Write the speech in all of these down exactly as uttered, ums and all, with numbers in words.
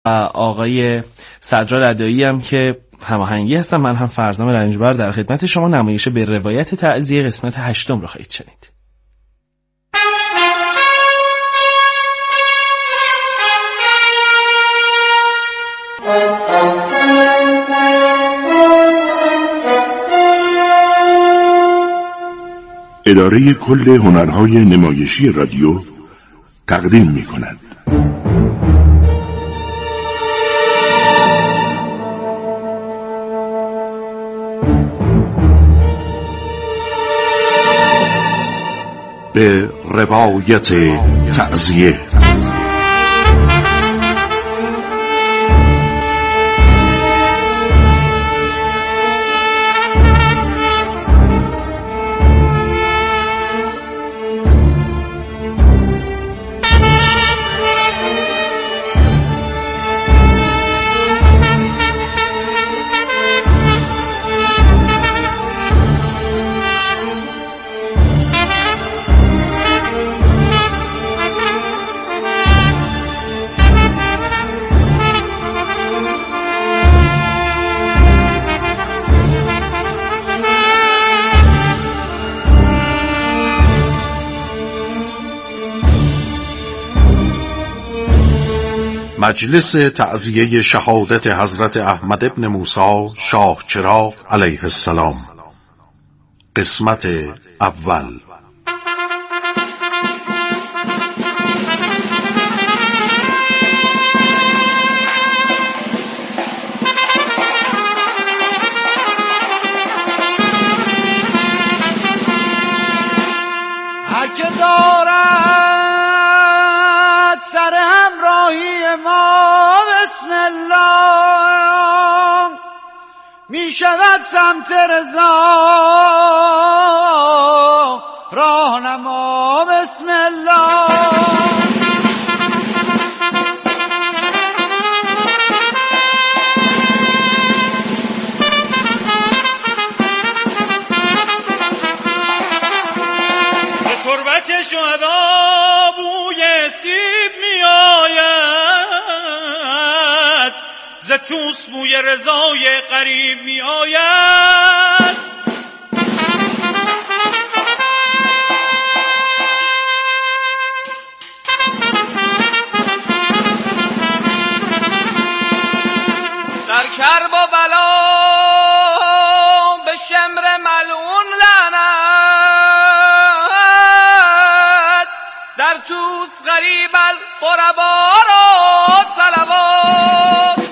آقای سجاد ادایی هم که هماهنگی هستم. من هم فرزام رنجبر در خدمت شما. نمایش به روایت تعزیه قسمت هشتم رو خواهید شنید. اداره کل هنرهای نمایشی رادیو تقدیم می کند. به روایت تعزیه. مجلس تعزیه شهادت حضرت احمد ابن موسی شاه چراغ علیه السلام، قسمت اول. هرکه دارد سر همراهی ما بسم الله می شود سمت رضا راهنما بسم الله. شهدا بوی سیب می آید، ز توس بوی رضای قریب می آید. در کرب و بلا به شمر ملعون لعنت، در توس غریب الغربا را صلوات.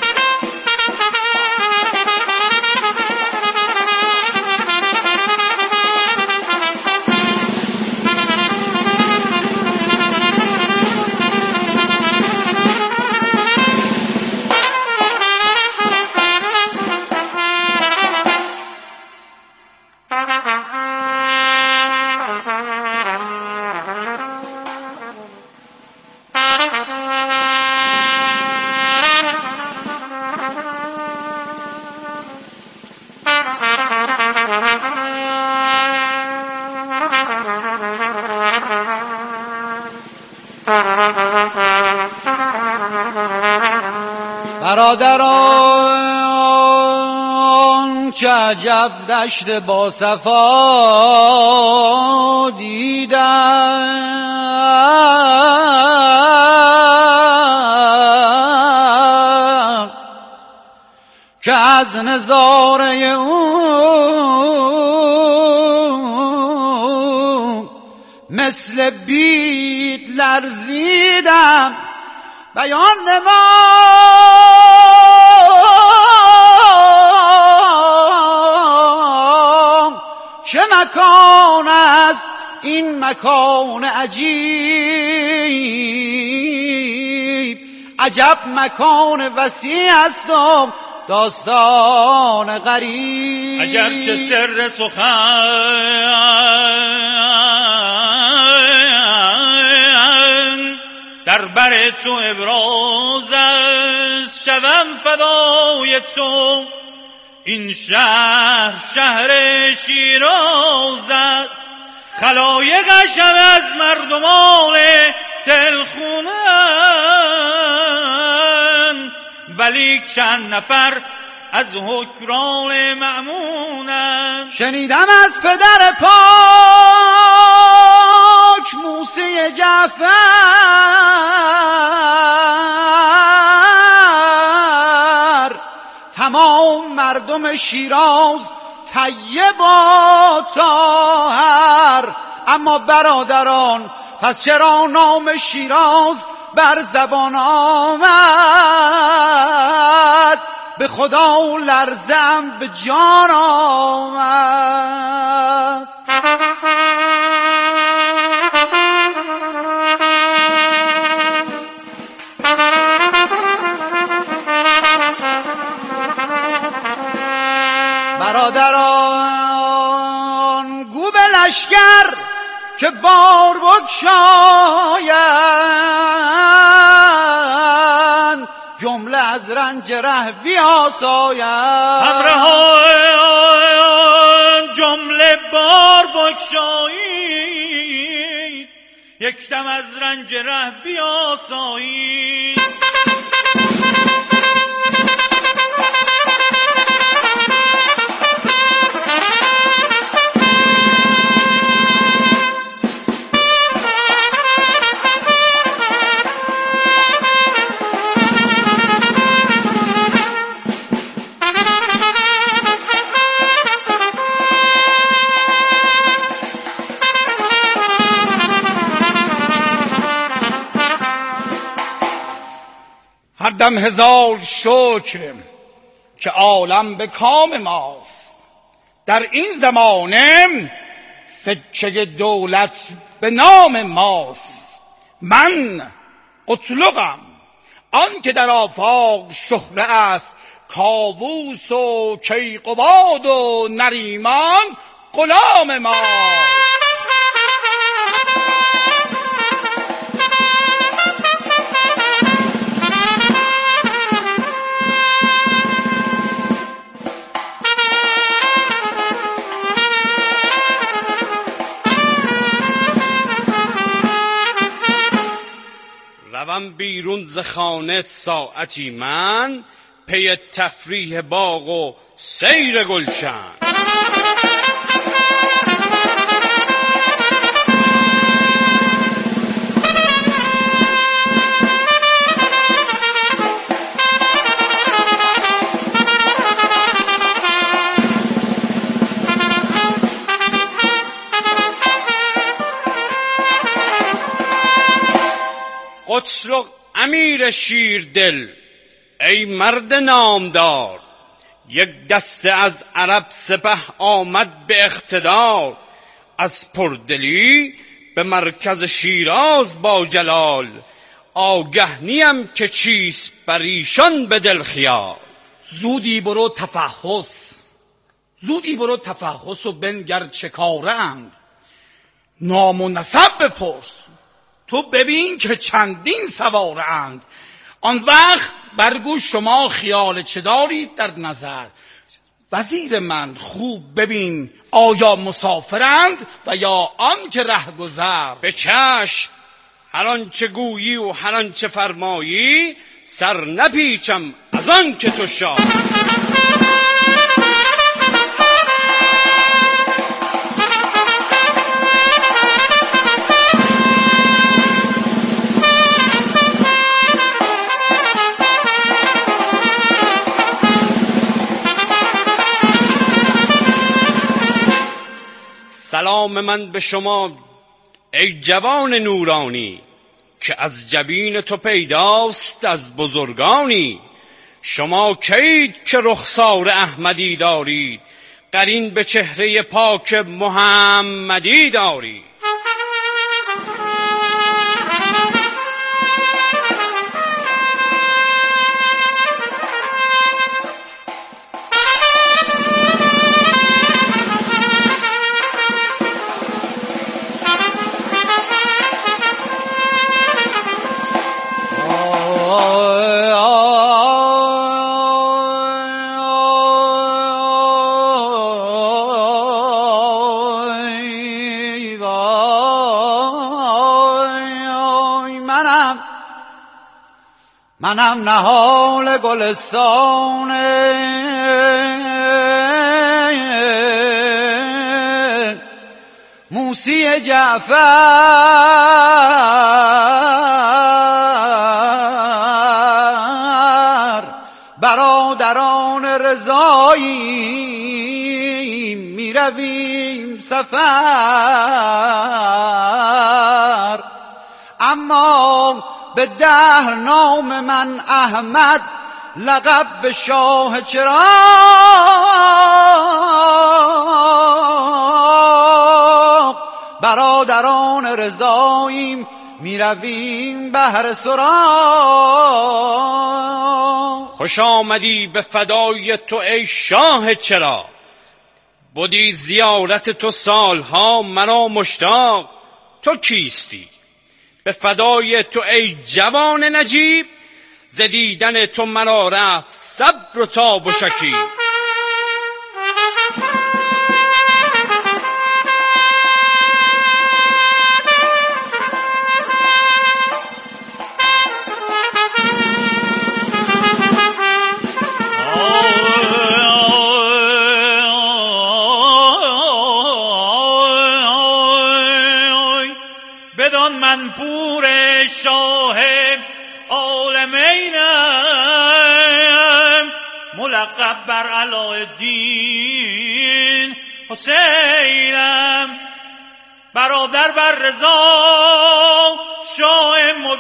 برادران چه عجب دشت با صفا دیدم که از نظاره اون مثل بید لرزیدم. بیان نما چه مکان است این مکان عجیب، عجب مکان وسیع است و داستان غریب. اگر چه سر سخن در بر تو ابراز است، شوم فدای تو این شهر شهر شیراز است. خلایقش از مردمان دلخونه ولی چند نفر از حکران مأمونند. شنیدم از پدر پاک موسی جعفر تمام مردم شیراز طیب و طاهر. اما برادران پس چرا نام شیراز بر زبان آمد؟ به خدا لرزم به جان آمد. برادران گو به لشکر که بار بگشایند جمله از رنج ره بیاسایند. همراهان جمله بار بگشایید یک دم از رنج ره بیاسایید. هر دم هزار شکر که عالم به کام ماست. در این زمانه سکه دولت به نام ماست. من قتلقم آن که در آفاق شهره است. کاووس و کیقباد و نریمان غلام ماست. روم بیرون ز خانه ساعتی من پی تفریح باغ و سیر گلشن. قتلق امیر شیردل ای مرد نامدار، یک دسته از عرب سپه آمد به اقتدار. از پردلی به مرکز شیراز با جلال، آگه نیم که چیست بر ایشان به دل خیال. زودی برو تفحص، زودی برو تفحص و بنگر چه کاره اند. نام و نسب بپرس، تو ببین که چندین سواره اند. آن وقت برگو شما خیال چه دارید در نظر. وزیر من خوب ببین آیا مسافرند و یا آن که ره گذر. به چشم هر آنچه گویی و هر آنچه فرمایی، سر نپیچم از آن که تو شاه. سلام من به شما ای جوان نورانی، که از جبین تو پیداست از بزرگانی. شما کید که رخسار احمدی دارید، قرین به چهره پاک محمدی دارید. وای منم نهال گلستان موسی جعفر برادران رضایی میرویم سفر، اما به دهر نام من احمد لقب به شاه چراغ. برادران رضاییم میرویم بهر سراغ. خوش آمدی به فدای تو ای شاه چراغ، بودی زیارت تو سالها مرا مشتاق. تو کیستی؟ به فدای تو ای جوان نجیب، ز دیدن تو مرا رفت صبر و تاب و شکیب. بدان من پور شاه عالمینم، ملقب بر علاءالدین حسینم. برادر بر رضا شاه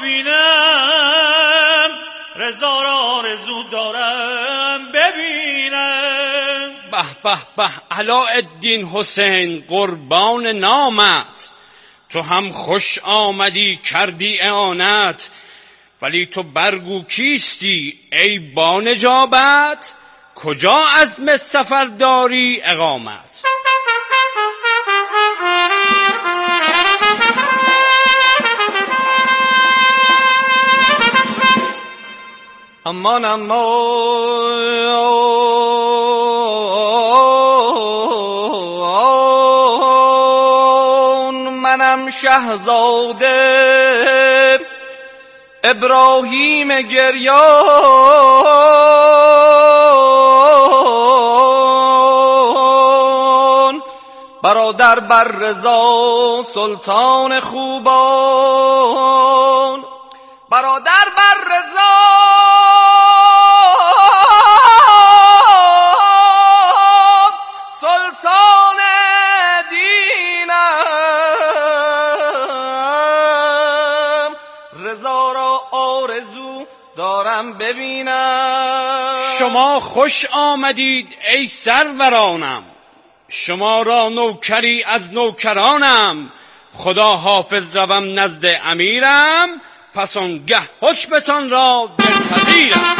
مبینم، رضا را آرزو دارم ببینم. به به به علاءالدین حسین قربان نامت، تو هم خوش آمدی کردی اعانت. ولی تو برگو کیستی ای با نجابت، کجا عزم سفر داری اقامت؟ امان امان منم شهزاده ابراهیم گریان، برادر بر رضا سلطان خوبان. برادر بر رضا سلطان دینم، رضا را آرزو دارم ببینم. شما خوش آمدید ای سرورانم، شما را نوکری از نوکرانم. خدا حافظ روم نزد امیرم، پس آنگه حکمتان را دلپذیرم.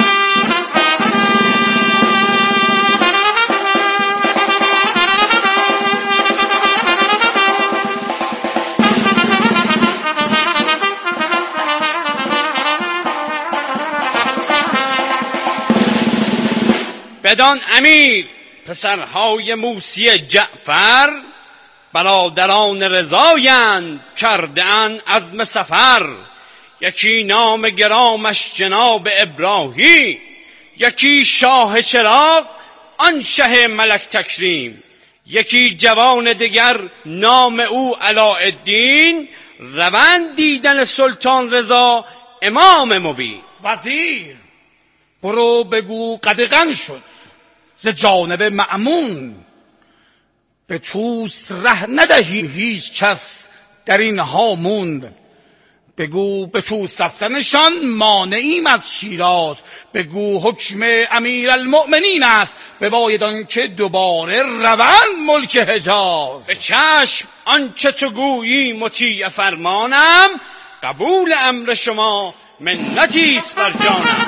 بدان امیر پسرهای موسی جعفر، برادران رضایند کرده‌اند عزم سفر. یکی نام گرامش جناب ابراهیم، یکی شاه چراغ آن شه ملک تکریم. یکی جوان دگر نام او علاءالدین، روند دیدن سلطان رضا امام مبین. وزیر برو بگو قدغن شد ز جانب مأمون، به توس ره ندهی هیچ کس در این هامون. بگو به توس رفتنشان مانعیم از شیراز، بگو حکم امیر المؤمنین است بباید آن که دوباره روند ملک حجاز. به چشم آنچه تو گویی مطیع فرمانم، قبول امر شما منتی است بر جانم.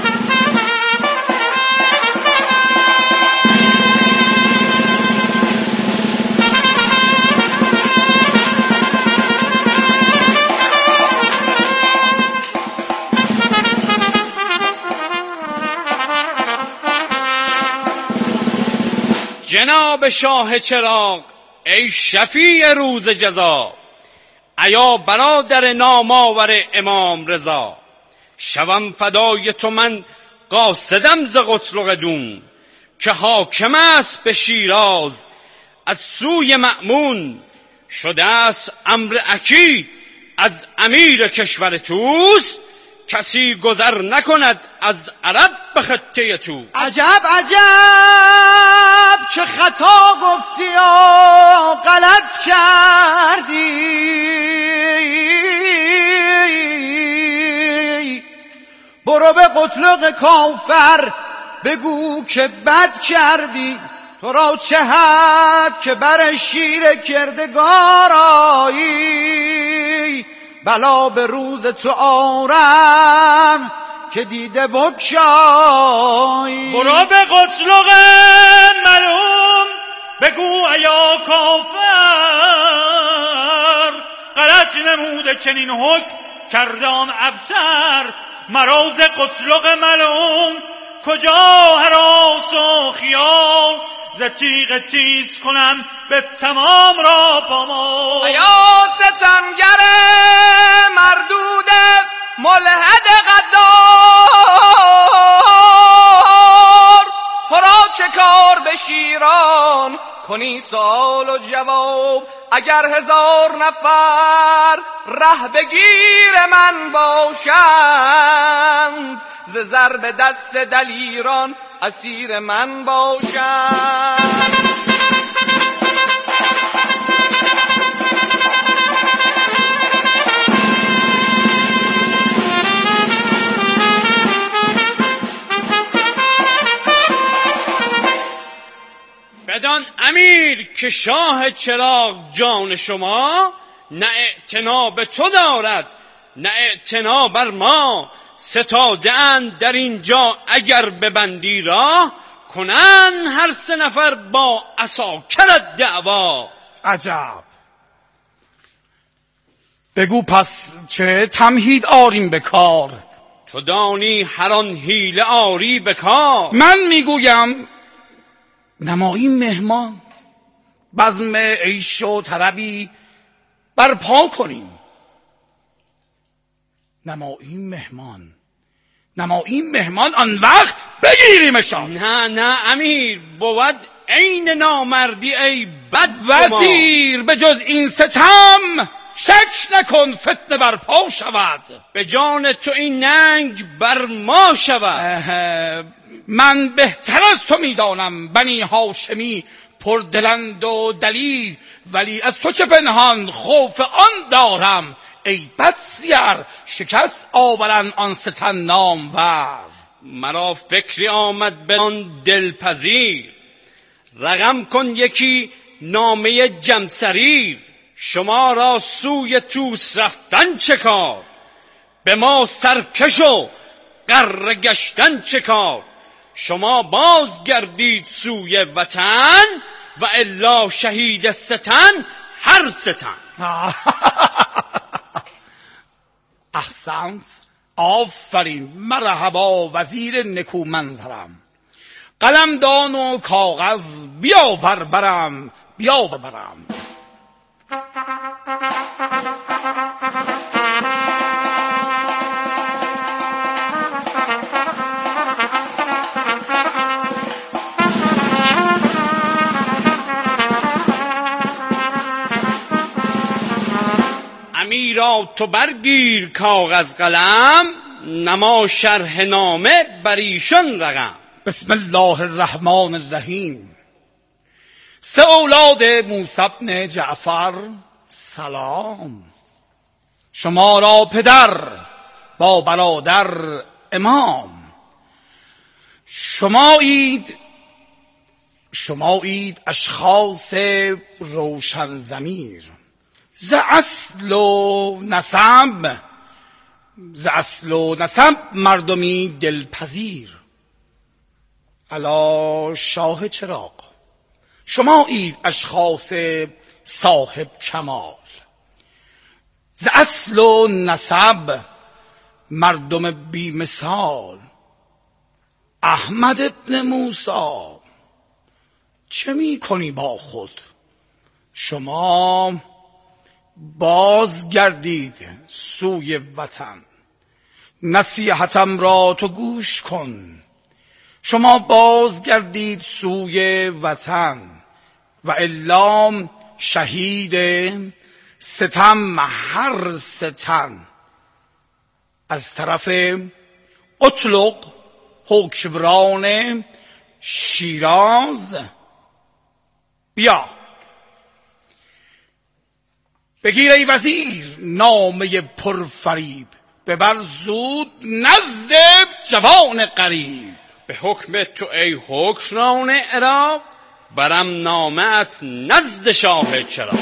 جناب شاه چراغ ای شفیع روز جزا، ایا برادر نامآور امام رضا. شوم فدای تو من قاصدم ز قتلغ دون، که حاکم است به شیراز از سوی مأمون. شده است امر اکید از امیر کشور توس، کسی گذر نکند از عرب به خطه تو. عجب عجب چه خطا گفتی و غلط کردی، برو به قتلغ کافر بگو که بد کردی. تو را چه حد که بر شیر کردگار آیی، بلا به روز تو آرم که دیده بکشایی. برو به قتلغ ملعون بگو ایا کافر، غلط نموده چنین حکم کردان ابتر. مراز قتلغ ملعون کجا هراس و خیال، ز تیغ تیز کنم به تمام را با ما. ایا ستمگر مردود ملحد غدار، تو را چه کار به شیران کنی سوال و جواب. اگر هزار نفر ره بگیر من باشند، ز ضرب دست دلیران اسیر من باشند. بدان امیر که شاه چراغ جان شما، نه اعتنا به تو دارد نه اعتنا بر ما. ستاده اند در اینجا اگر ببندی راه، کنن هر سه نفر با عساکرت دعوا. عجب. بگو پس چه تمهید آریم به کار؟ تو دانی هر آن حیله آری به کار. من میگویم نمایی مهمان، بزم عیش و طربی برپا کنیم. نمایی مهمان نمایی مهمان آن وقت بگیریمشان. نه نه امیر، بود عین نامردی ای بد وزیر. به جز این ستم شک نکن فتنه برپا شود، به جان تو این ننگ بر ما شود. من بهتر از تو میدانم بنی هاشمی پردلند و دلیر، ولی از تو چه پنهان خوف آن دارم ای بدسیر شکست آورن آن ستن نامور. مرا فکری آمد به آن دلپذیر، رقم کن یکی نامه جمسریر. شما را سوی توس رفتن چه کار، به ما سرکش و غره گشتن چه کار. شما باز گردید سوی وطن، و الا شهید ستن هر ستن. احسنت، آفرین، مرحبا وزیر نکو منظرم. قلمدان و کاغذ بیاور برم بیاور برم. امیرا تو برگیر کاغذ قلم، نما شرح نامه بر ایشان رقم. بسم الله الرحمن الرحیم. سه اولاد موسی بن جعفر سلام، شما را پدر با برادر امام. شمایید شمایید اشخاص روشن ضمیر، ز اصل و نسب ز اصل و نسب مردمی دلپذیر. علا شاه چراغ، شمایید اشخاص صاحب کمال، ز اصل و نسب مردم بی مثال. احمد ابن موسی چه می کنی با خود؟ شما باز گردید سوی وطن، نصیحتم را تو گوش کن. شما بازگردید سوی وطن و الا شهید ستم هر ستن. از طرف قتلق حکمران شیراز بیا، بگیر ای وزیر نامه پرفریب، ببر زود نزد جوان غریب. به حکم تو ای حکمران عراق، برم نامه‌ات نزد شاه چراغ.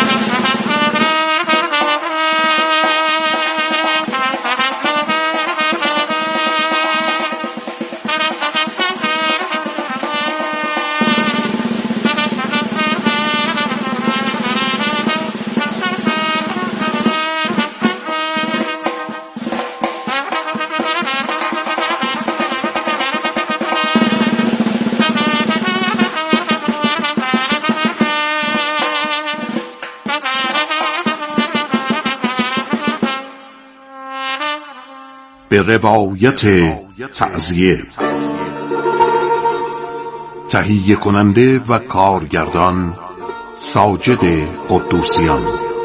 به روایت تعزیه تهیه کننده و کارگردان ساجد قدوسیان،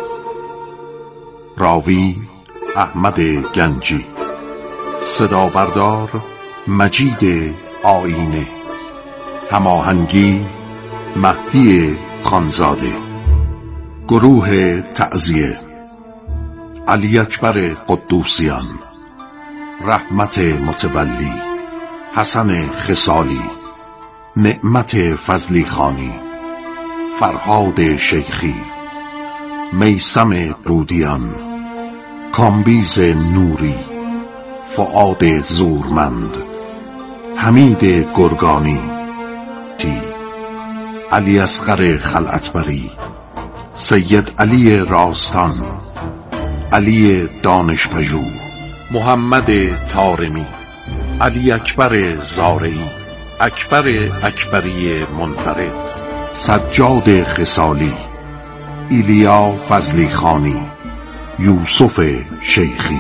راوی احمد گنجی، صدا بردار مجید آینه، هماهنگی مهدی خانزاده، گروه تعزیه علی اکبر قدوسیان، رحمت متولی، حسن خصالی، نعمت فضلی خانی، فرهاد شیخی، میثم رودیان، کامبیز نوری، فؤاد زورمند، حمید گرگانی، تی علی اصغر خلعتبری، سید علی راستان، علی دانشپژوه، محمد طارمی، علی اکبر زارعی، اکبر اکبری منفرد، سجاد خصالی، ایلیا فضلی خانی، یوسف شیخی.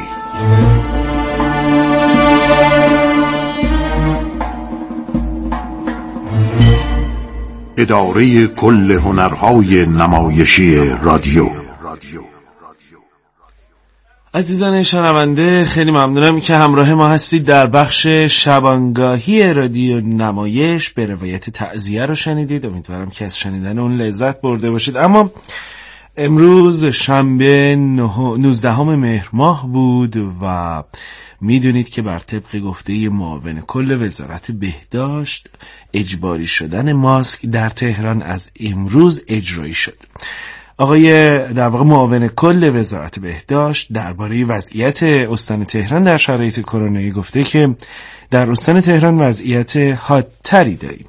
اداره کل هنرهای نمایشی رادیو. عزیزان شنونده، خیلی ممنونم که همراه ما هستید. در بخش شبانگاهی رادیو نمایش به روایت تعزیه رو شنیدید. امیدوارم که از شنیدن اون لذت برده باشید. اما امروز شنبه نوزدهم مهر ماه بود و میدونید که بر طبق گفته معاون کل وزارت بهداشت اجباری شدن ماسک در تهران از امروز اجرایی شد. آقای در واقع معاون کل وزارت بهداشت درباره وضعیت استان تهران در شرایط کرونایی گفته که در استان تهران وضعیت حادتری داریم.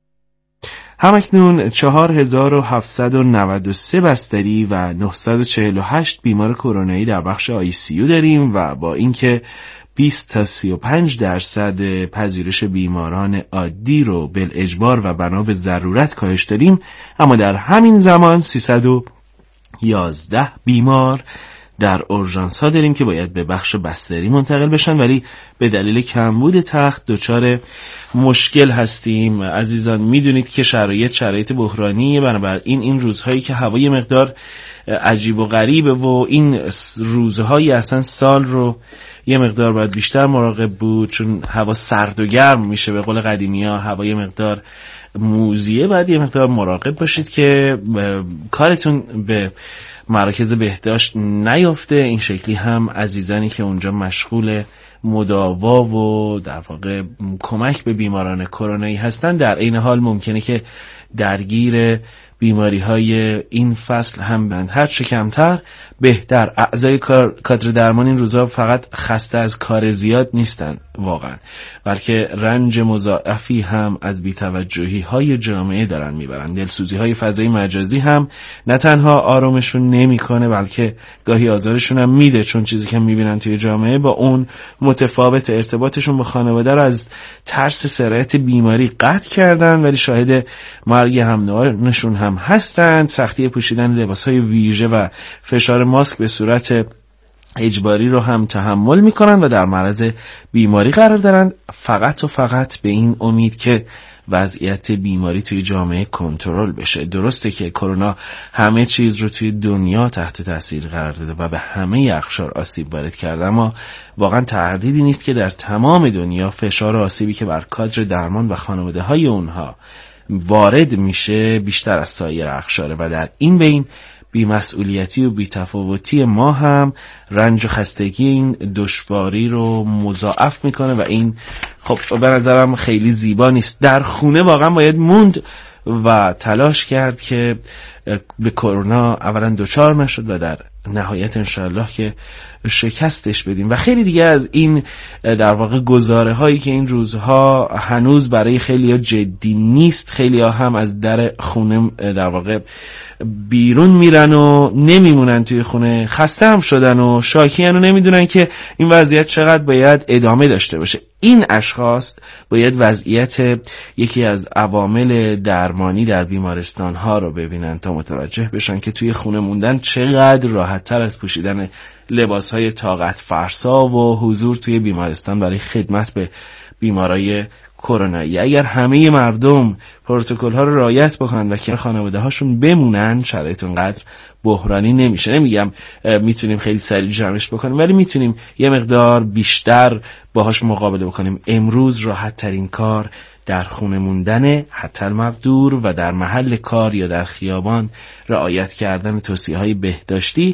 همکنون چهار هزار و هفتصد و نود و سه بستری و نهصد و چهل و هشت بیمار کرونایی در بخش آی سی یو داریم و با اینکه بیست تا سی و پنج درصد پذیرش بیماران عادی رو بالاجبار و بنا به ضرورت کاهش دادیم، اما در همین زمان سیصد و یازده بیمار در اورژانس ها داریم که باید به بخش بستری منتقل بشن، ولی به دلیل کمبود تخت دچار مشکل هستیم. عزیزان میدونید که شرایط شرایط بحرانیه، بنابراین این روزهایی که هوای مقدار عجیب و غریبه و این روزهایی اصلا سال رو یه مقدار باید بیشتر مراقب بود، چون هوا سرد و گرم میشه. به قول قدیمی ها هوای مقدار موزیه، باید یه مقدار مراقب باشید که کارتون به مراکز بهداشت نیفته. این شکلی هم عزیزانی که اونجا مشغول مداوا و در واقع کمک به بیماران کرونایی هستن در این حال ممکنه که درگیر بیماری های این فصل هم بند. هر چه کمتر بهتر. اعضای کادر درمان این روزا فقط خسته از کار زیاد نیستن واقعا، بلکه رنج مضاعفی هم از بی‌توجهی های جامعه دارن میبرن. دلسوزی های فضای مجازی هم نه تنها آرامشون نمیکنه بلکه گاهی آزارشون هم میده، چون چیزی که میبینن توی جامعه با اون متفاوت. ارتباطشون با خانواده رو از ترس سرایت بیماری قطع کردن، ولی شاهد مرگ هم نوعانشون هم هستند. سختی پوشیدن لباس‌های ویژه و فشار ماسک به صورت اجباری رو هم تحمل میکنن و در معرض بیماری قرار دارن، فقط و فقط به این امید که وضعیت بیماری توی جامعه کنترل بشه. درسته که کرونا همه چیز رو توی دنیا تحت تاثیر قرار داده و به همه اقشار آسیب وارد کرده، اما واقعا تردیدی نیست که در تمام دنیا فشار و آسیبی که بر کادر درمان و خانواده های اونها وارد میشه بیشتر از سایر اقشاره و در این بین بی‌مسئولیتی و بی‌تفاوتی ما هم رنج و خستگی این دشواری رو مضاعف میکنه و این خب به نظرم خیلی زیبا نیست. در خونه واقعا باید موند و تلاش کرد که به کرونا اولا دچار نشد و در نهایت انشاءالله که شکستش بدیم. و خیلی دیگه از این در واقع گزاره هایی که این روزها هنوز برای خیلی ها جدی نیست، خیلی ها هم از در خونه در واقع بیرون میرن و نمیمونن توی خونه، خسته هم شدن و شاکیان و نمیدونن که این وضعیت چقدر باید ادامه داشته باشه. این اشخاص باید وضعیت یکی از عوامل درمانی در بیمارستان ها رو ببینن تا متوجه بشن که توی خونه موندن چقدر راحت تر از پوشیدن لباس های طاقت فرسا و حضور توی بیمارستان برای خدمت به بیمارای کرونایی. اگر همه مردم پروتکل ها رو رعایت بکنن و کنار خانواده هاشون بمونن، شرایط اونقدر بحرانی نمیشه. نمیگم میتونیم خیلی سریع جمعش بکنیم، ولی میتونیم یه مقدار بیشتر باهاش مقابله بکنیم. امروز راحت ترین کار در خونه موندن حتی المقدور و در محل کار یا در خیابان رعایت کردن توصیه های بهداشتی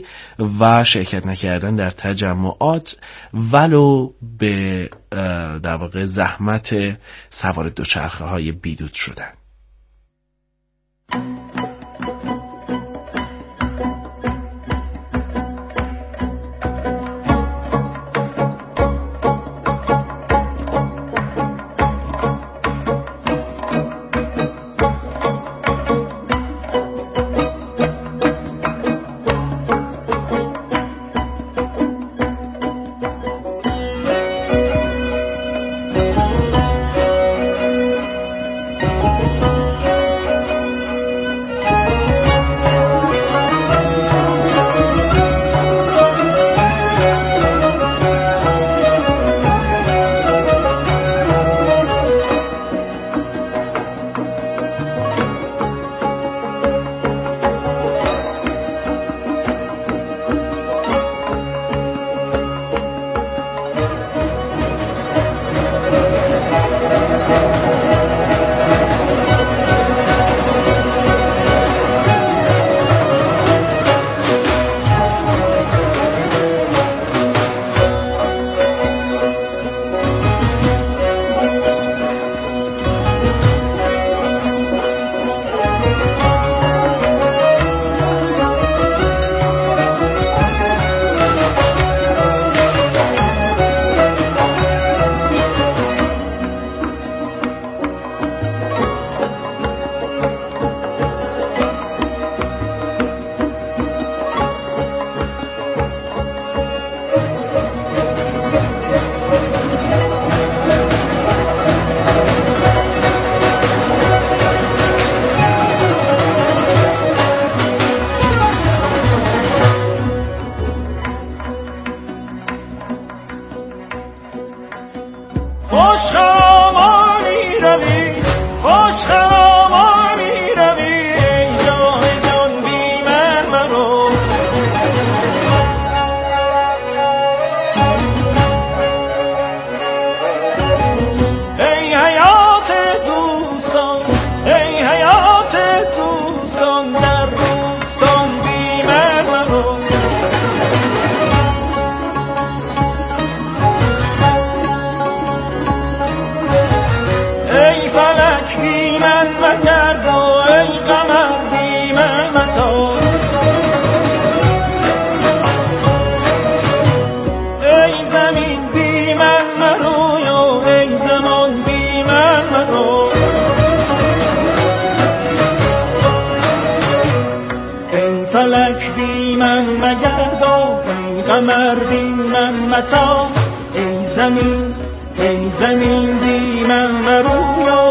و شرکت نکردن در تجمعات ولو به در واقع زحمت سوار دوچرخه های بیدود شدن. ای زمین ای زمین بی من مرو